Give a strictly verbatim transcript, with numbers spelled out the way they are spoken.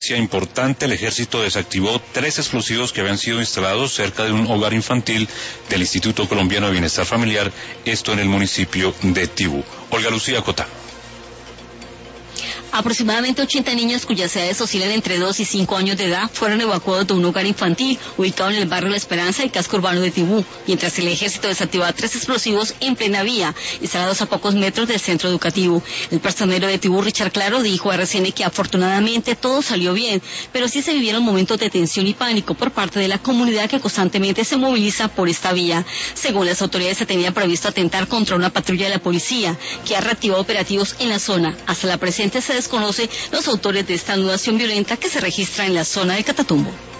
importante, el ejército desactivó tres explosivos que habían sido instalados cerca de un hogar infantil del Instituto Colombiano de Bienestar Familiar, esto en el municipio de Tibú. Olga Lucía Cota. Aproximadamente ochenta niños cuyas edades oscilan entre dos y cinco años de edad fueron evacuados de un hogar infantil ubicado en el barrio La Esperanza del casco urbano de Tibú, mientras el ejército desactivaba tres explosivos en plena vía, instalados a pocos metros del centro educativo. El personero de Tibú, Richard Claro, dijo a R C N que afortunadamente todo salió bien, pero sí se vivieron momentos de tensión y pánico por parte de la comunidad que constantemente se moviliza por esta vía. Según las autoridades, se tenía previsto atentar contra una patrulla de la policía, que ha reactivado operativos en la zona. Hasta la presente se desconoce los autores de esta anudación violenta que se registra en la zona de Catatumbo.